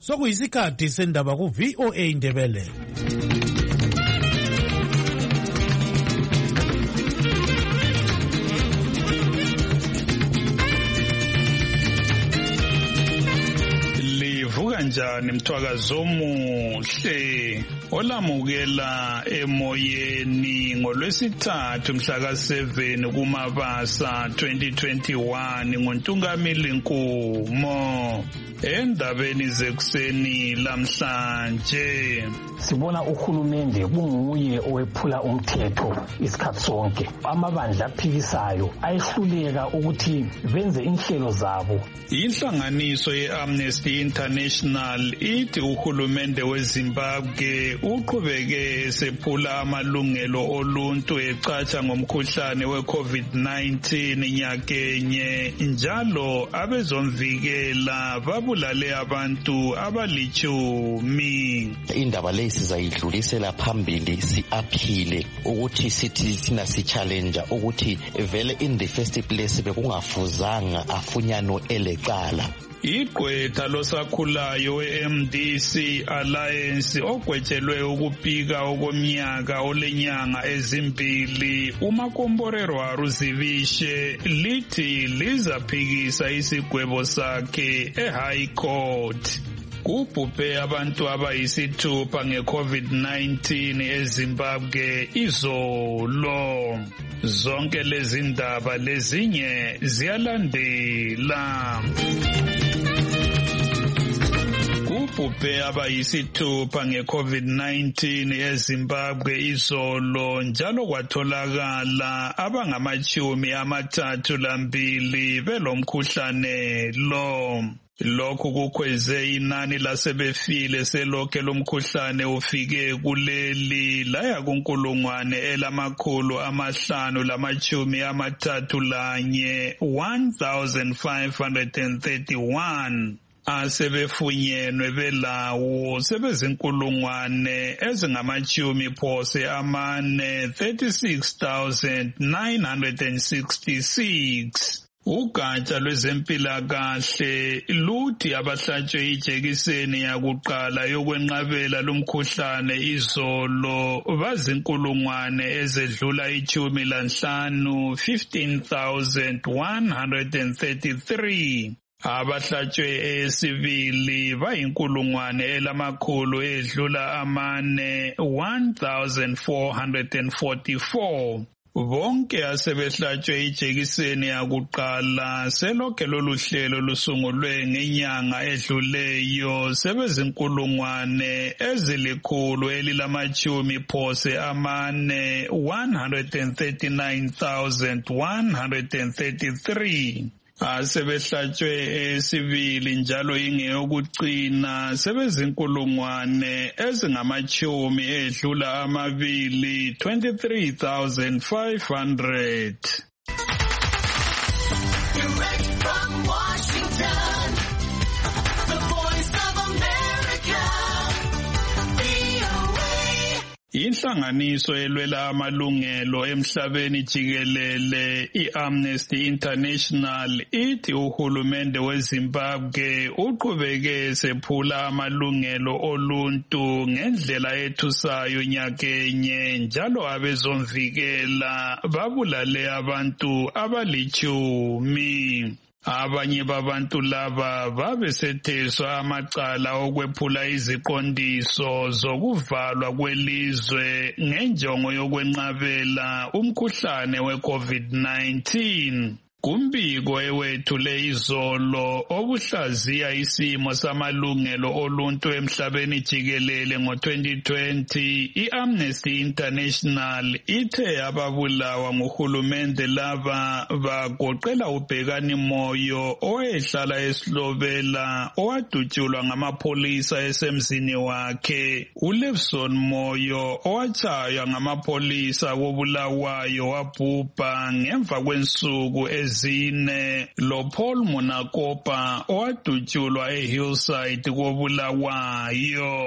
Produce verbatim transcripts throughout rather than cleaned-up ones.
sokuyisikhathi sendaba ku V O A Indebele. Livuka njani mthwakazo omuhle olamukela emoyeni ngolwesithathu mhla ka seven kuMabasa twenty twenty-one ngoNtungamili Nkumo. Endabeni zekuseni lamhlanje sibona uhulumende kunguye owephula umthetho isikhathi sonke. Amabandla aphikisayo ayehluleka ukuthi benze inhlelo zabo. Inhlanganiso ye-Amnesty International ithi uhulumende weZimbabwe uqhubeke esephula amalungelo oluntu ecatsha ngomkhuhlane we-COVID nineteen nyakenye njalo abezomvikela babulale abantu abalichumi. Indaba le sizayidlulisela phambili si-aphile ukuthi sithi sina si-challenger ukuthi vele in the first place bekungafuzanga afunyano elecala. Igqwetha losakhulayo we-M D C Alliance ogwetshelwe ukupika okomnyaka olenyanga ezimbili uMakomborero Haruzivishe lithi lizaphikisa isigwebo sakhe eHigh Court. Kubhubhe abantu abayisithupha nge-COVID nineteen eZimbabwe izolo. Zonke lezi ndaba lezinye ziyalandela. Kubhubhe abayisithupha nge-COVID nineteen eZimbabwe izolo njalo kwatholakala abangamachumi amathathu lambili belomkhuhlane lo. Lokhu kukhweze inani lasebefile selokhe lomkhuhlane ufike kuleli laya kunkulungwane elamakhulu amahlanu lamachumi amathathu lanye one thousand five hundred thirty-one. Asebefunyenwe belawo sebezinkulungwane ezingamachumi phose amane thirty-six thousand nine hundred sixty-six. Ugatsha lwezempilakahle luthi abahlatshwe ijekiseni yakuqala yokwenqabela lumkhuhlane izolo bazinkulungwane ezedlula ichumi lanhlanu fifteen thousand one hundred thirty-three. Abahlatshwe esibili bayinkulungwane elamakhulu edlula amane one thousand four hundred forty-four. Bonke asebehlatshwe ijekiseni yakuqala selokhe lolu hlelo lusungulwe ngenyanga edluleyo sebezinkulungwane ezilikhulu elilamachumi phose amane one hundred thirty-nine thousand one hundred thirty-three. Asebehlatshwe esibili njalo ingeyokucina sebezinkulungwane ezingamachumi edlula amabili twenty-three thousand five hundred. Direct from Washington, the voice of America, V O A. Inhlanganiso elwela amalungelo emhlabeni jikelele i-Amnesty International ithi uhulumende weZimbabwe uqhubeke sephula amalungelo oluntu ngendlela ethusayo nyakenye njalo abezomvikela babulale abantu abalichumi. Abanye babantu laba babesetheswa amacala okwephula iziqondiso zokuvalwa kwelizwe ngenjongo yokwenqabela umkhuhlane we-COVID nineteen. Kumbiko ewethule izolo obuhlaziya isimo samalungelo oluntu emhlabeni jikelele ngo twenty twenty, i-Amnesty International ithe ababulawa nguhulumende laba bagoqela uBhekani Moyo owayehlala esilobela owadutshulwa ngamapholisa esemzini wakhe, uLevson Moyo owatshaywa ngamapholisa kobulawayo wabhubha ngemva kwensuku ezine, loPaul Munakopa owadutshulwa eHillside kobulawayo.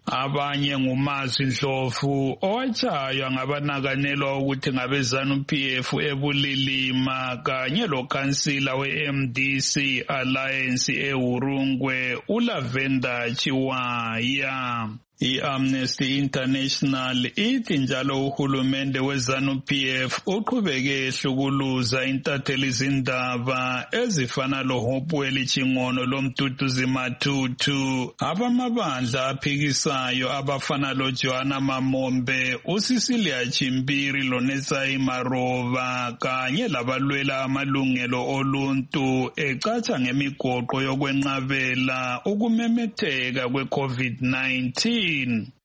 Abanye nguMazi Ndlovu owatshaywa ngabanakanelwa ukuthi ngabeZANU P F eBulilima kanye lokhansila we-M D C Alliance eHurungwe uLavenda Chiwaya. I-Amnesty International ithi njalo uhulumende weZANU P F uqhubeke ehlukuluza intatheli izindaba ezifana loHopewell Chingono loMduduzi Mathuthu, abamabandla aphikisayo abafana loJohana Mamombe, uCecilia Chimbiri loNetsayi Maroba kanye labalwela amalungelo oluntu ecatsha ngemigoqo yokwenqabela ukumemetheka kwe-COVID nineteen.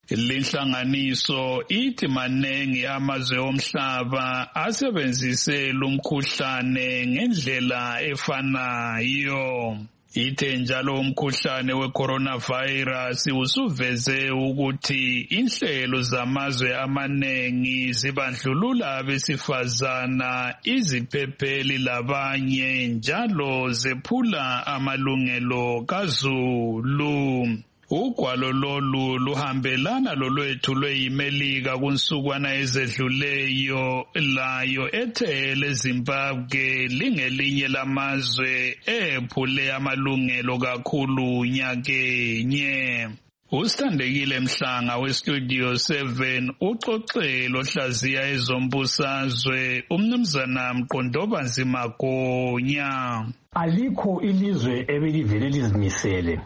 Lenhlanganiso ithi manengi amazwe omhlaba asebenzise lumkhuhlane ngendlela efanayo. Ithe njalo umkhuhlane we-coronavirus usuveze ukuthi inhlelo zamazwe amanengi zibandlulula abesifazana, iziphepheli labanye njalo zephula amalungelo kaZulu. Ugwalo lolu luhambelana lolwethu lweyimelika kunsukwana ezedluleyo layo ethe leZimbabwe lingelinye lamazwe ephule amalungelo kakhulu nyakenye. Usithandekile Mhlanga weStudio seven uxoxelo hlaziya ezombusazwe umnumzana Mqondobazi Magonya. Alikho ilizwe ebelivele lizimisele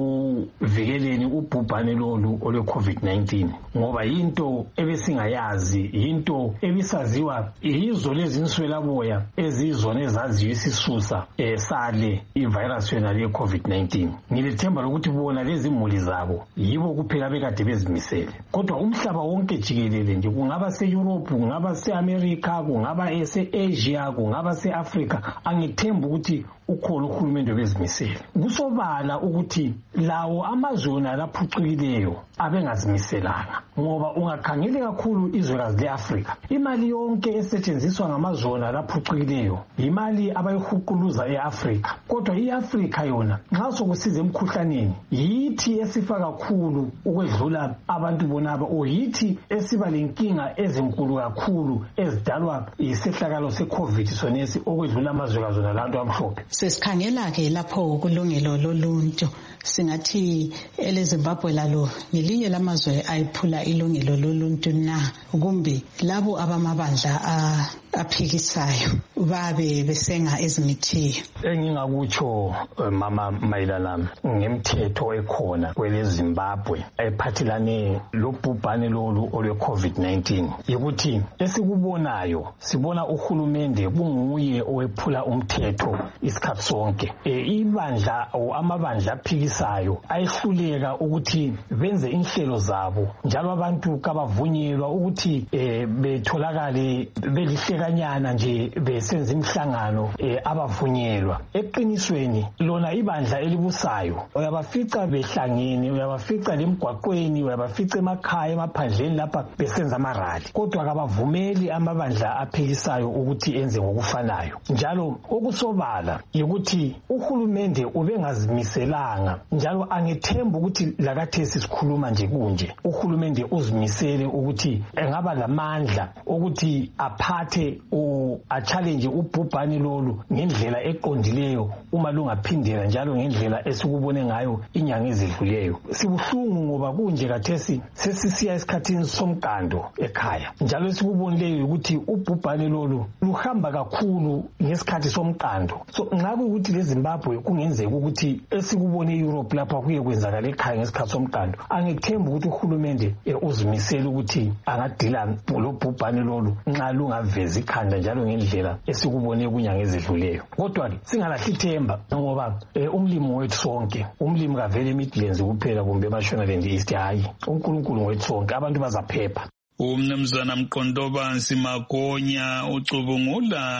ekuvikeleni ubhubhane lolu ole COVID nineteen ngoba into ebesingayazi, into ebisaziwa yizo lezi nswelaboya ezizona ezaziyo isisusa esale ivirus yona le COVID nineteen. Ngilethemba lokuthi bona lezi imuli zabo yibo kuphela bekade bezimisele, kodwa umhlaba wonke jikelele nje, kungaba se-Europe, kungaba se-America, kungaba ese-Asia, kungaba se-Africa, angithemba ukuthi ukhona uhulumende bezimisele. Kusobala ukuthi lawo amazwe alaphucukileyo abengazimiselanga, ngoba ungakhangele kakhulu izwekazi le-Afrika, imali yonke esetshenziswa ngamazwe alaphucukileyo imali abayihuquluza e-Afrika, kodwa i-Afrika yona nxa sokusiza emkhuhlaneni yithi esifa kakhulu ukwedlula abantu bonaba, o yithi esiba lenkinga ezinkulu kakhulu ezidalwa yisehlakalo se-COVID sonesi okwedlula amazwekazi nalantu amhlophe. Sesikhangela ke lapho kulungelo loluntu, singathi eleZimbabwe lalo ngelinye lamazwe ayiphula ilungelo loluntu na, kumbe labo abamabandla aphikisayo babe besenga ezimithiyo? Engingakutsho mama mayelana ngemthetho ekhona kweleZimbabwe ephathelane lobhubhane lolu olwe COVID nineteen yikuthi esikubonayo sibona uhulumende bunguye owephula umthetho isikhathi sonke. E, ibandla o amabandla aphikisayo ayihluleka ukuthi benze inhlelo zabo, njalo abantu kabavunyelwa ukuthi e, betholakale belihlekanyana nje besenza imihlangano e, abavunyelwa. Eqinisweni lona ibandla elibusayo uyabafica behlangene, uyabafica lemgwaqweni, uyabafica emakhaya emaphandleni lapha besenza amarali, kodwa kabavumeli amabandla aphikisayo ukuthi enze ngokufanayo. Njalo okusobala yikuthi uhulumende ubengazimiselanga, njalo angithemba ukuthi lakathesi sikhuluma nje kunje uhulumende uzimisele ukuthi engaba lamandla ukuthi aphathe o a-challenge ubhubhane lolu ngendlela eqondileyo uma lungaphindela njalo ngendlela esikubone ngayo inyanga ezidluleyo. Sibuhlungu ngoba kunje kathesi sesisiya esikhathini somgando ekhaya, njalo esikubonileyo ukuthi ubhubhane lolu luhamba kakhulu ngesikhathi somgando. So nxa kuyikuthi leZimbabwe kungenzeka ukuthi esikubone eEurope lapha kuye kwenzakala ekhaya ngesikhathi somgando, angithemba ukuthi uhulumende uzimisele ukuthi angadila lobhubhane lolu nxa lungaveza ikhanda njalo ngendlela esikubone kunyanga ezidluleyo. Kodwa ke singalahli ithemba ngoba e, umlimi wethu sonke, umlimi kavele eMidlands kuphela kumbe eMashonaland East, hayi uNkulunkulu wethu sonke, abantu bazaphepha. Umnumzana Mqondobazi Magonya ucubungula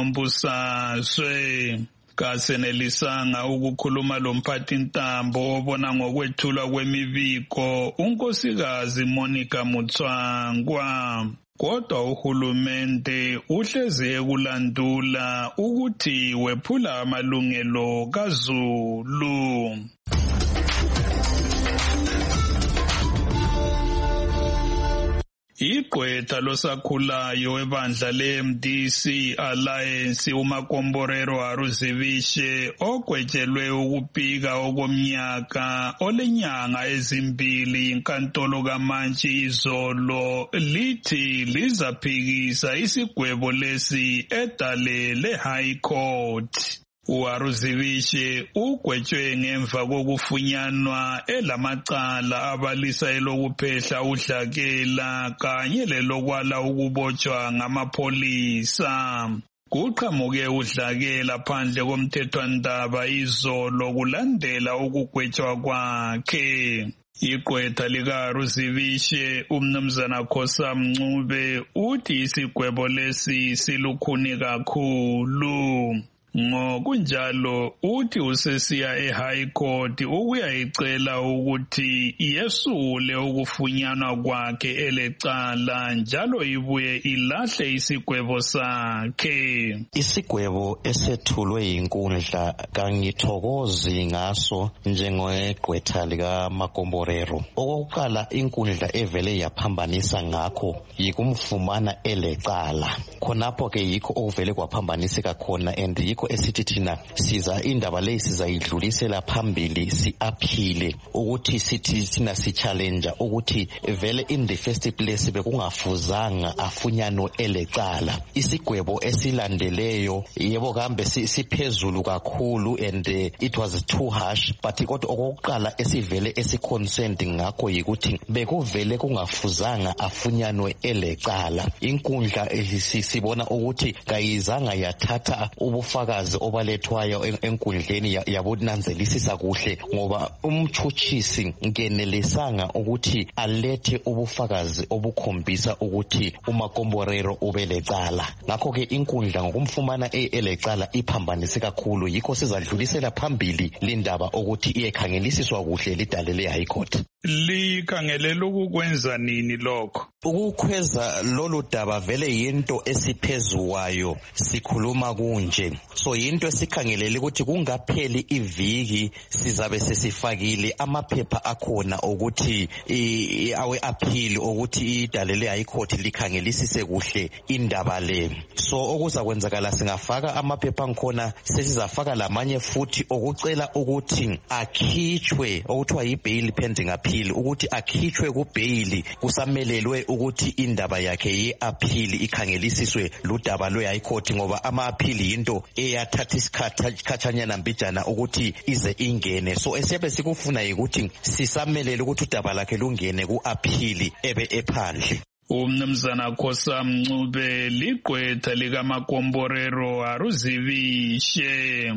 ezombusazwe. Kasenelisanga ukukhuluma lomphathi ntambo obona ngokwethulwa kwemibiko unkosikazi Monica Mutswangwa. Kodwa uhulumende uhlezi ekulandula ukuthi wephula amalungelo kaZulu. Igqwetha losakhulayo webandla le-M D C Alliance uMakomborero Haruzivishe ogwetshelwe ukubika okomnyaka olenyanga ezimbili inkantolo kaMantshi izolo lithi lizaphikisa isigwebo lesi edale le-High Court. uHaruzivishe ugwetshwe ngemva kokufunyanwa elamacala abalisa elokuphehla udlakela kanye lelokwala ukubotshwa ngamapholisa. Kuqhamuke udlakela phandle komthethwandaba izolo kulandela ukugwetshwa kwakhe. Igqwetha likaHaruzivishe umnumzana Khosa Mncube uthi isigwebo lesi silukhuni kakhulu. Ngokunjalo uthi usesiya eHigh Court ukuyayicela ukuthi yesule ukufunyanwa kwakhe elecala njalo ibuye ilahle isigwebo sakhe. Isigwebo esethulwe yinkundla kangithokozi ngaso njengegqwetha likaMakomborero. Okokuqala inkundla evele yaphambanisa ngakho yikumfumana elecala. Khonapho ke yikho okuvele kwaphambaniseka khona and yikho esithi thina siza indaba leyi sizayidlulisela phambili si-aphile ukuthi sithi thina si-challenge ukuthi vele in the first place bekungafuzanga afunyano elecala. Isigwebo esilandeleyo yebo kambe siphezulu kakhulu and uh, it was too harsh, but kodwa okokuqala esivele esiconcerned ngakho yikuthi bekuvele kungafuzanga afunyano elecala. Inkundla sibona ukuthi kayizanga yathatha ubufakazi obalethwayo enkundleni yabonanzelisisa kuhle ngoba umthuthisi ngenelisanga ukuthi alethe ubufakazi obukhombisa ukuthi uMakomborero ubelecala. Ngakho ke inkundla ngokumfumana elecala iphambanise kakhulu yikho sizadlulisela phambili lindaba ukuthi iyekhangelisiswa kuhle lidale le-High Court. Likhangelela ukukwenza nini lokho? Ukukhweza lolu daba vele yinto esiphezuwayo sikhuluma kunje. So yinto esikhangelele ukuthi kungapheli iviki sizabe sesifakile amaphepha akhona ukuthi awe appeal ukuthi idale le-High Court likhangelisise kuhle indaba le. So okuzakwenzakala singafaka amaphepha ngikhona sesizafaka lamanye futhi okucela ukuthi akhitshwe okuthiwa yi-bail pending appeal ukuthi akhitshwe ku-bail kusamelelwe ukuthi indaba yakhe ye-appeal ikhangelisiswe ludaba lwe-High Court ngoba ama-appeal yinto eyathatha isikhathanyana mbijana ukuthi ize ingene. So esiyabe sikufuna yikuthi sisamelele ukuthi udaba lakhe lungene ku-appeal ebe ephandle. Umnumzana Khosa Mncube ligqwetha likaMakomborero Haruzivishe.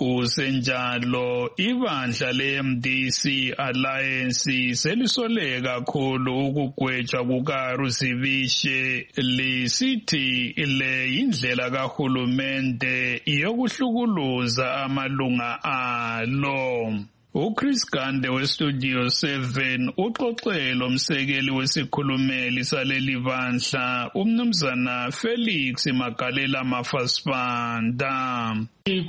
Kusenjalo ibandla le-M D C Alliance selisole kakhulu ukugwetshwa kukaHaruzivishe lisithi le indlela kahulumende yokuhlukuluza amalunga alo. uChris Gande weStudio seven uxoxele umsekeli wesikhulumeli saleli bandla umnumzana Felix Magalela Mafasibanda.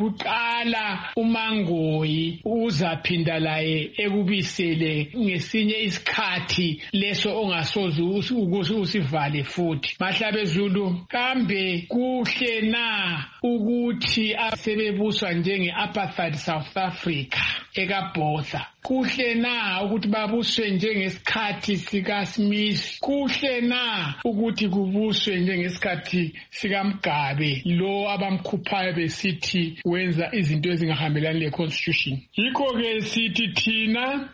Kuqala uMangoyi uzaphinda laye ekubisele ngesinye isikhathi leso ongasoze ukuthi usivale futhi. Mahlabezulu kambe kuhle na ukuthi asebebuswa njenge apartheid South Africa ekabhodla? Kuhle na ukuthi babuswe njengesikhathi sika Smith? Kuhle na ukuthi kubuswe njengesikhathi sika Mugabe lo abamkhuphayo besithi wenza izinto ezingahambelani le-constitution? Yikho ke sithi thina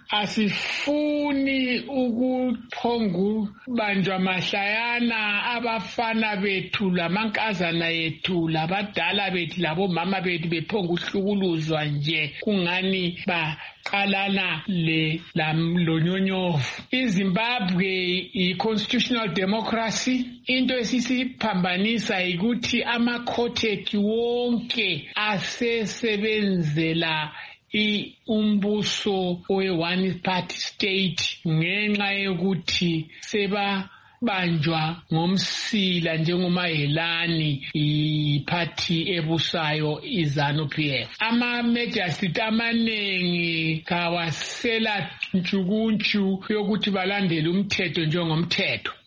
asifuni ukuphongu banjwa mahlayana abafana bethu lamankazana ethu labadala bethu labomama bethu bephongu hlukuluzwa nje kungani ba qalana le lamlonyonyovu. iZimbabwe i-constitutional democracy. Into esisiphambanisa ukuthi ama-court ethu wonke asesebenzela umbuso owe-one party state ngenxa yokuthi seba banjwa ngomsila njengomayelani iphathi ebusayo iZANU-P F. Ama-magistrate amaningi kawasela ntshukuntshu yokuthi balandele umthetho njengomthetho.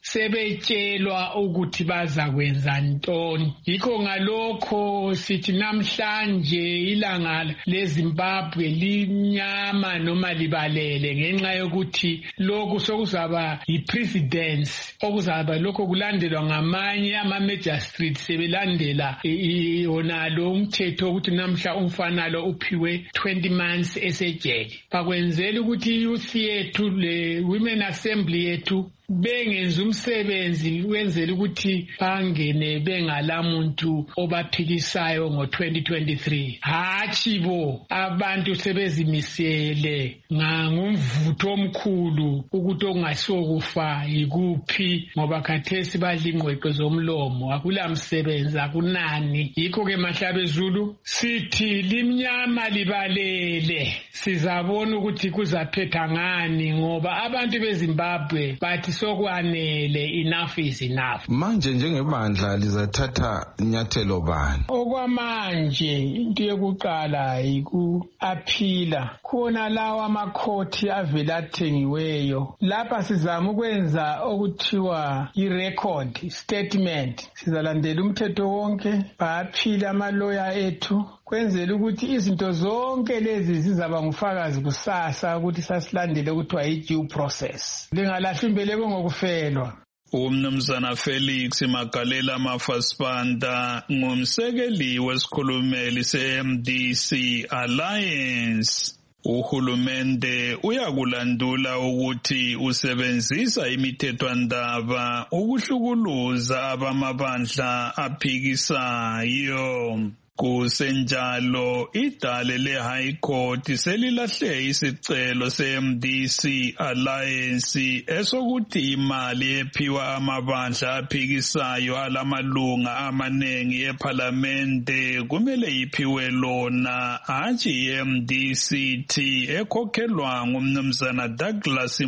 sebetshelwa ukuthi bazakwenza ntoni. Yikho ngalokho sithi namhlanje ilanga leZimbabwe limnyama noma libalele ngenxa yokuthi lokhu sokuzaba yi-precedence okuzaba lokho kulandelwa ngamanye ama-magistrate sebelandela yonalo umthetho ukuthi namhla umfana lo uphiwe twenty months esejele. Bakwenzela ukuthi youth yethu le women assembly yethu bengenza umsebenzi wenzela ukuthi bangene bengalamuntu obaphikisayo ngo twenty twenty-three. Hachi bo abantu sebezimisele ngangumvutho omkhulu ukuthi ongasokufa yikuphi ngoba khathesi badla ingqweqe zomlomo akula msebenzi akunani. Yikho ke Mahlabezulu sithi limnyama libalele sizabona ukuthi kuzaphetha ngani ngoba abantu beZimbabwe bathi sokwanele, enough is enough. Manje njengebandla lizathatha inyathelo bani? Okwamanje into yokuqala yiku-aphila khona lawa amakhothi avela athengiweyo. Lapha sizama ukwenza okuthiwa i-record statement. Sizalandela umthetho wonke, ba-aphila amaloya ethu kwenzela ukuthi izinto zonke lezi zizaba ngufakazi kusasa ukuthi sasilandele ukuthiwa yi-due process. Lingalahla imbeleko ngokufelwa. Umnumzana Felix Magalela Mafasipanda ngumsekeli wesikhulumeli se-M D C Alliance. Uhulumende uyakulandula ukuthi usebenzisa imithethwandaba ukuhlukuluza abamabandla aphikisayo. Kusenjalo idale le-High Court selilahle isicelo se-M D C Alliance esokuthi imali ephiwa amabandla aphikisayo alamalunga amanengi eParlamente kumele iphiwe lona hatshi i-M D C T ekhokhelwa ngumnumzana Douglas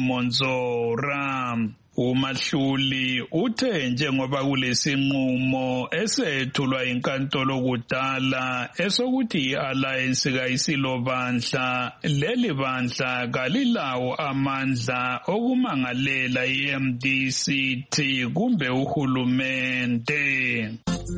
Monzora. Umahluli uthe njengoba kulesinqumo esethulwa inkantolo kudala esokuthi i-alliance kayisilo bandla, leli bandla kalilawo amandla okumangalela i-M D C T kumbe uhulumende.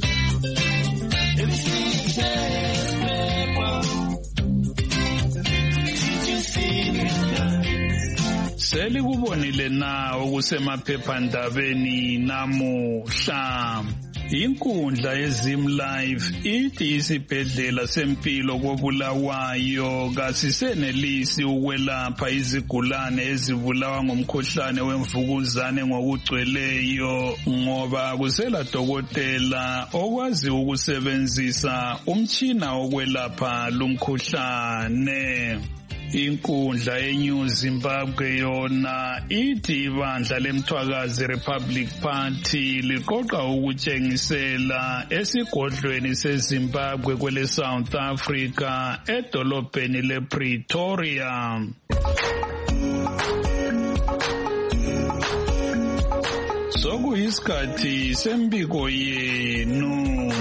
Selikubonile na okusemaphephandabeni namuhla. Inkundla yeZimlive ithi isibhedlela sempilo koBulawayo kasisenelisi ukwelapha izigulane ezibulawa ngomkhuhlane wemvukuzane ngokugcweleyo ngoba kusela dokotela okwazi ukusebenzisa umtshina wokwelapha lumkhuhlane. Inkundla yeNew Zimbabwe yona ithi ibandla lemthwakazi Republic Party liqoqa ukutshengisela esigodlweni seZimbabwe kwele South Africa edolobheni lePretoria. Sokuyisikhathi sembiko yenu.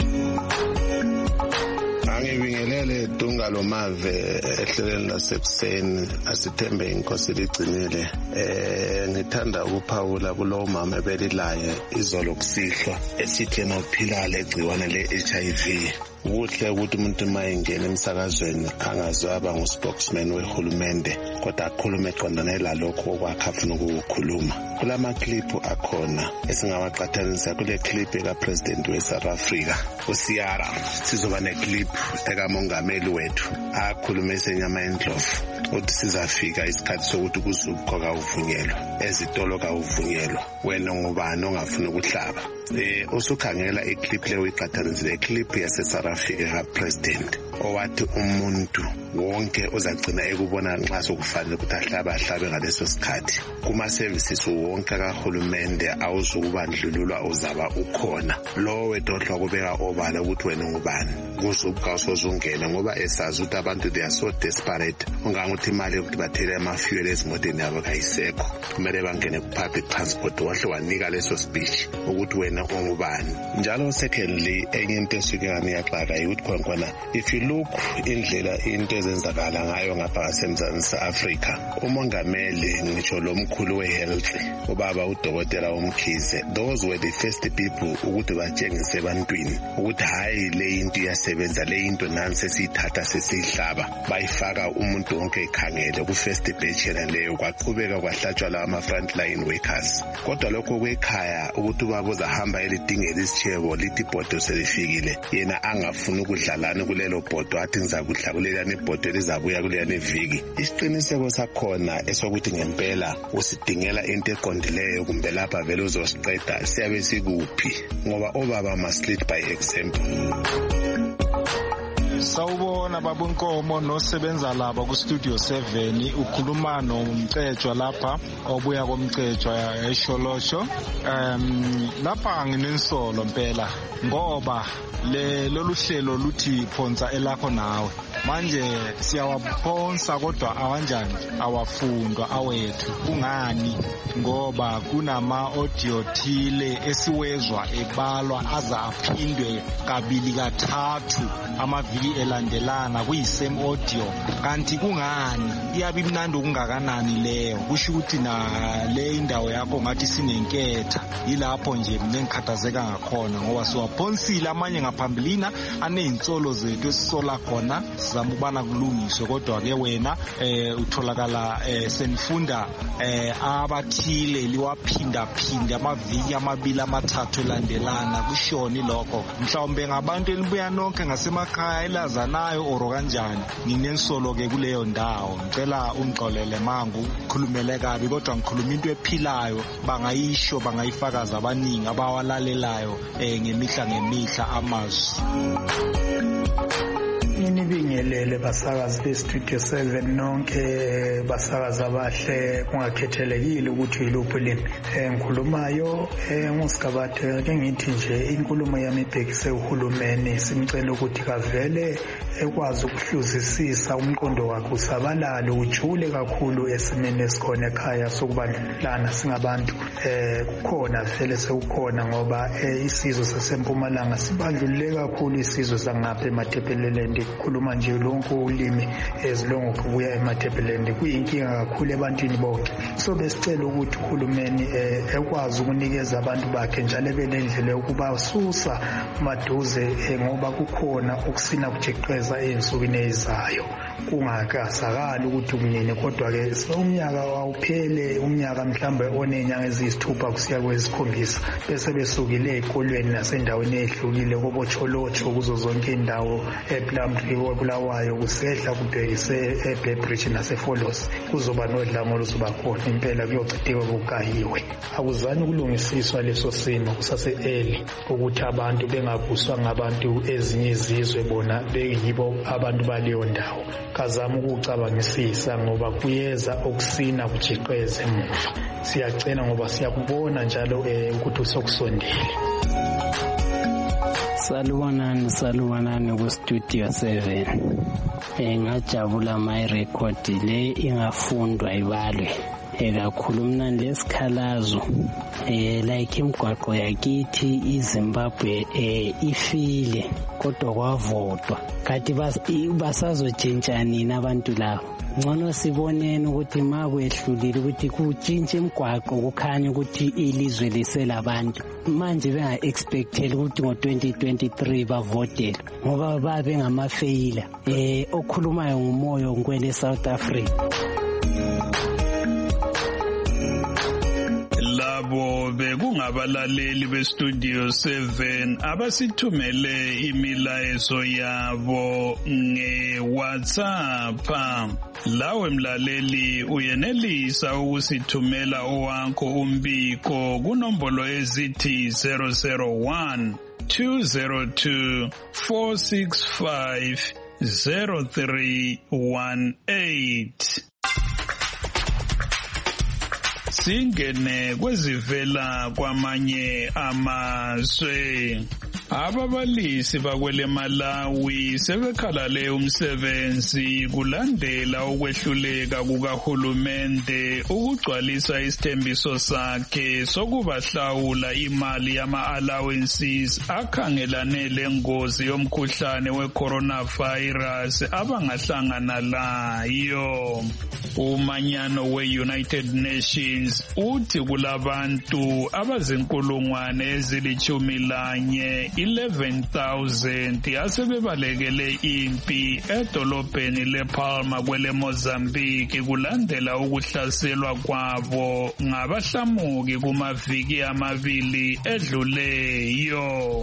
Angibingelele Dungalo Mave ehlelweni lasekuseni asithembe inkosi ligcinile. Eh ngithanda ukuphawula kulo mama ebelilaye izolo kusihlwa esithi enophila legciwane le-H I V. Kuhle ukuthi umuntu mayengena emsakazweni angazwaba nguspokesman wehulumende kodwa akhulume eqondane lalokho okwakhe afuna ukukhuluma. Kulama clip akhona esingawaqhathanisa kule clip eka president weSouth Africa uSiara. Sizoba ne clip eka mongameli wethu akhulume esenyama endlovu uthi sizafika isikhathi sokuthi kuzubukhoka uvunyelwa ezitolo ka uvunyelwa wena ngubani ongafuna ukuhlaba. Eh usukhangela iclip leyo iqhathanisile iclip yaseSouth Africa president owathi umuntu wonke uzagcina ekubona nxa sokufanele ukuthi ahlaba ahlabe ngaleso sikhathi. Kuma services wonke kahulumende awuzukubandlululwa uzaba ukhona lo wedodla kubeka obala ukuthi wena ngubani kuzubuka sozungena ngoba esazi ukuthi abantu they are so desperate unganguthi imali ukuthi bathele ama-fuel ezimoteni yabo kayisekho kumele bangene ku-public transport wahle wanika leso speech ukuthi wena ungubani. Njalo secondly enye into esuke ngiyaxaka ukuthi khona if you look indlela into ezenzakala ngayo ngapha ngaseMzansi Afrika. Umongameli ngitsho lo mkhulu we-health ubaba udokotela uMkhize, those were the first people ukuthi batshengise ebantwini ukuthi hayi le into iyasebenza, le into nani sesiyithatha sesiyihlaba, bayifaka umuntu wonke ekhangele ku-first batch leyo, kwaqhubeka kwahlatshwa lawa ama-frontline workers. Kodwa lokho kwekhaya ukuthi ubaba uzahamba elidingela isitshebo lithi ibhodo selifikile, yena angafuni ukudlalana kulelo bhodo, athi ngizakudla kuleliyana ibhodo elizabuya kuleyana eviki. Isiqiniseko sakhona esokuthi ngempela usidingela into eqondileyo kumbe lapha vele uzosiqeda siyabe sikuphi, ngoba obaba must lead by example. Sawubona babunkomo nosebenza laba ku Studio seven, ukhuluma nomcetshwa lapha obuya komcetshwa eSholosho. Um lapha nginensolo impela ngoba le lolu hlelo luthi phonsa elakho nawe. Manje siyawaphonsa kodwa awanjani awafundwa awethu. Kungani? Ngoba kunama audio thile esiwezwa ebalwa aza aphindwe kabili kathathu amaviki elandelana kuyi-same audio. Kanti kungani? Iyabe imnandi okungakanani leyo? Kusho ukuthi na le indawo yakho ngathi sinenketha. Yilapho nje mina ngikhathazeka ngakhona ngoba siwaphonsile amanye ngaphambilina aney'nsolo zethu esisola khona, sizama ukubana kulungiswe. Kodwa ke wena eh utholakala eh senifunda eh abathile liwaphinda phinda amaviki amabili amathathu elandelana kushoni lokho. Mhlawumbe ngabantu elibuya nonke ngasemakhaya elazanayo oro kanjani. Nginensolo ke kuleyo ndawo. Ngicela ungixolele mangu khulumele kabi kodwa ngikhuluma into ephilayo, bangayisho bangayifakaza abaningi abawalalelayo eh ngemihla ngemihla amazwi. Inibingelele basakazi be-Studio seven nonke basakazi abahle kungakhethelekile ukuthi yiluphi limi engikhulumayo. Ngusigabathe ke ngithi nje inkulumo yami ibhekise uhulumeni, simcela ukuthi kavele ekwazi ukuhluzisisa umqondo wakhe usabalale ujule kakhulu esimeni esikhona ekhaya sokubandlulana singabantu. Eh kukhona vele sekukhona ngoba isizwe saseMpumalanga sibandlulule kakhulu isizwe sangapha eMatabeleland. Khuluma nje lonke ulimi ezilongo kubuya eMatabeleland kuyinkinga kakhulu ebantwini bonke. So besicela ukuthi uhulumeni ekwazi ukunikeza abantu bakhe njalo benendlela yokuba susa maduze ngoba kukhona ukusina kujeqeza ensukwini ezizayo. Kungakasakali ukuthi umnyene kodwa ke umnyaka awuphele, umnyaka mhlambe onenyanga eziyisithupha kusiya kwesikhombisa bese besukile ezikolweni nasendaweni ezihlukile kobocholocho kuzo zonke indawo ePlumtree obulawayo kusehla kubhekise eBebridge naseFolos kuzoba nodlame oluzoba khona impela kuyochitheka kukayiwe. Akuzani ukulungisiswa leso simo kusase early ukuthi abantu bengabuswa ngabantu ezinye izizwe bona beyibo abantu baleyo ndawo. Kazama ukucabangisisa ngoba kuyeza okusina kujiqeze emuva. Siyacela ngoba siyakubona njalo ukuthi usokusondele. Salubonani salubonani ku Studio seven. Eh ngajabula my record le ingafundwa ibalwe. Ekakhulu mina lesikhalazo eh like imigwaqo yakithi iZimbabwe eh ifile kodwa kwavotwa. Kanti basazotshintsha nini abantu labo? Ngcono sibonene ukuthi makwehlulile ukuthi kutshintshe imigwaqo kukhanya ukuthi ilizwe liselabantu. Manje benga expectele ukuthi ngo twenty twenty-three bavotele ngoba babe ngamafeyila. Eh okhulumayo ngumoyo ngikwele South Africa. Labo bekungabalaleli beStudio seven abasithumele imilayezo yabo ngeWhatsApp. Lawe mlaleli uyenelisa ukusithumela owakho umbiko kunombolo ezithi zero zero one two zero two four six five zero three one eight. Singene kwezivela kwamanye amazwe. Ababalisi bakwele Malawi sebekhalale umsebenzi kulandela ukwehluleka kukahulumende ukugcwalisa isithembiso sakhe sokubahlawula imali yama-allowances akhangelane lengozi yomkhuhlane we-coronavirus abangahlangana layo. Umanyano we-United Nations uthi kulabantu abazinkulungwane ezilithumi lanye eleven thousand asebebalekele impi edolobheni lePalma kwele Mozambique kulandela ukuhlaselwa kwabo ngabahlamuki kumaviki amabili edluleyo.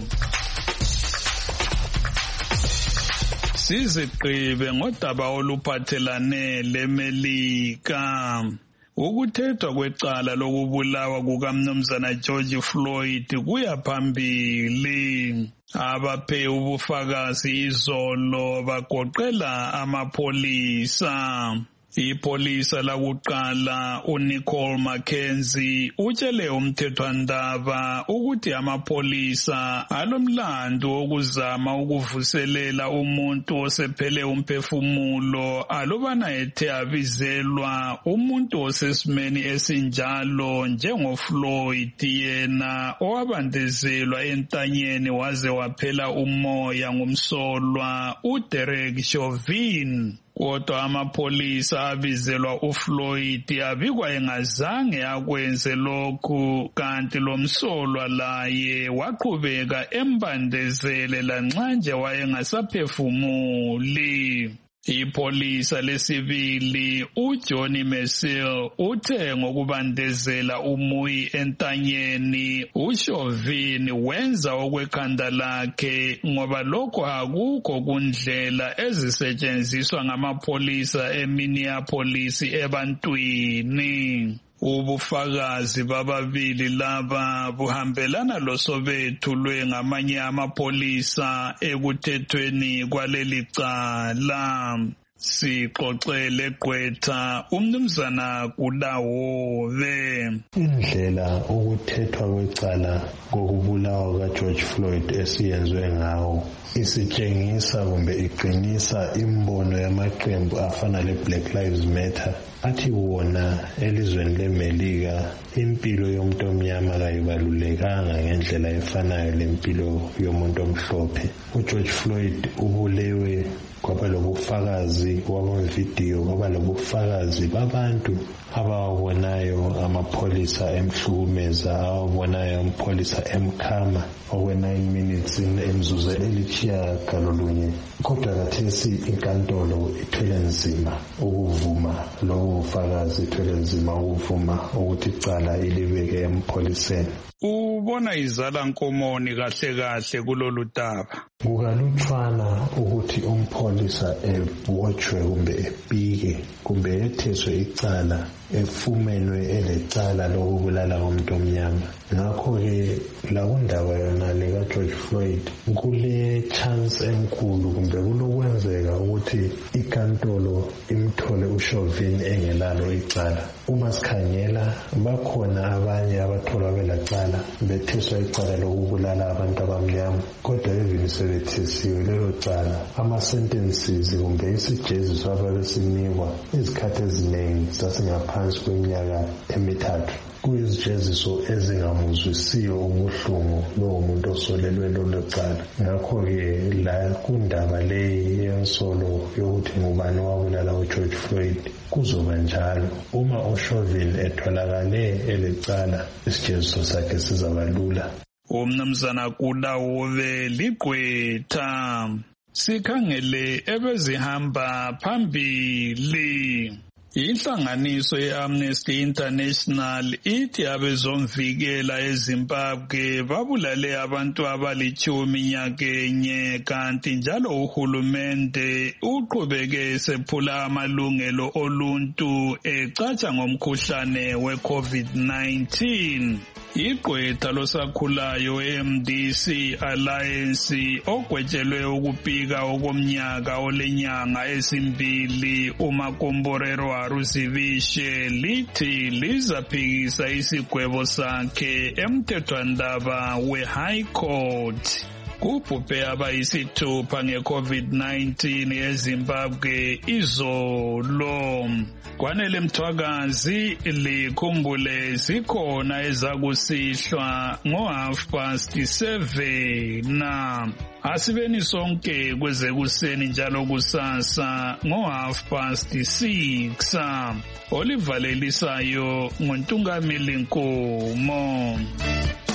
Siziqibe ngodaba oluphathelane leMelika. Ukuthethwa kwecala lokubulawa kukaMnumzana George Floyd kuya phambili. Abaphe ubufakazi izolo bagoqela amapholisa. Ipolisa lakuqala uNicole Mackenzie utshele umthethwandaba ukuthi amapholisa alomlando wokuzama ukuvuselela umuntu osephele umphefumulo alubana ethe abizelwa umuntu osesimeni esinjalo njengoFloyd yena owabandezelwa entanyeni waze waphela umoya ngumsolwa uDerek Chauvin. Kodwa amapholisa abizelwa uFloyd abikwa engazange akwenze lokhu, kanti lo msolwa laye waqhubeka embandezele lanxa nje wayengasaphefumuli. Ipolisa lesibili uJohnny Mercill uthe ngokubandezela umuyi entanyeni uChauvin wenza okwekhanda lakhe ngoba lokho akukho kundlela ezisetshenziswa ngamapholisa eMinneapolis ebantwini. Ubufakazi bababili laba buhambelana losobethulwe ngamanye amapholisa ekuthethweni kwaleli cala. Sixoxele Gqwetha uMnumzana Kudawobe. Indlela ukuthethwa kwecala kokubulawa kaGeorge Floyd esiyenzwe ngawo isitshengisa kumbe iqinisa imbono yamaqembu afana leBlack Lives Matter athi wona elizweni leMelika impilo yomuntu omnyama kayibalulekanga ngendlela efanayo lempilo yomuntu omhlophe. uGeorge Floyd ubulewe kwaba lobufakazi wamavidiyo, kwaba lobufakazi babantu abawabonayo amapholisa emhlukumeza, abawabonayo amapholisa emkhama okwe nine minutes emzuzu elitshiya galolunye. Kodwa kathesi inkantolo ithwele nzima ukuvuma lobo bufakazi, ithwele nzima ukuvuma ukuthi icala ilibeke empholiseni. Ubona izala nkomoni kahle kahle kulolu daba. Kukalutshwana ukuthi umpholisa ebotshwe kumbe ebike kumbe etheswe icala efumenwe elecala lokubulala umuntu omnyama. Ngakho-ke lakundaba yona lekaGeorge Floyd kule chance enkulu kumbe kulokwenzeka ukuthi inkantolo imthole uChauvin engelalo icala. Uma sikhangela bakhona abanye abatholwa belacala betheswa icala lokubulala abantu abamnyama, kodwa even sebethesiwe lelo cala ama-sentences kumbe isijeziso ababesinikwa izikhathi eziningi sasingaphansi kweminyaka emithathu. Kuyizijeziso ezingamuzwisiyo ubuhlungu lowo muntu osolelwe lolo cala. Ngakho-ke la kundaba leyi yensolo yokuthi ngubani owabulala uGeorge Floyd kuzoba njalo. Uma uChauvin etholakale elecala isijeziso sakhe sizabalula. Umnumzana Kudawobe Ligqwetha. Sikhangele ebezihamba phambili. Inhlanganiso ye-Amnesty International ithi abezomvikela eZimbabwe babulale abantu abalitshumi nyakenye, kanti njalo uhulumende uqhubeke esephula amalungelo oluntu ecatsha ngomkhuhlane we-COVID nineteen. Igqwetha losakhulayo M D C Alliance ogwetshelwe ukupika okomnyaka olenyanga esimbili uMakomborero Haruzivishe lithi lizaphikisa isigwebo sakhe emthethwandaba we-High Court. kubhubhe abayisithupha nge-COVID nineteen eZimbabwe izolo. Kwanele Mthwakazi likhumbule zikhona ezakusihlwa ngo half past seven na asibeni sonke kwezekuseni njalo kusasa ngo half past six. Olivalelisayo ngoNtungamili Nkomo.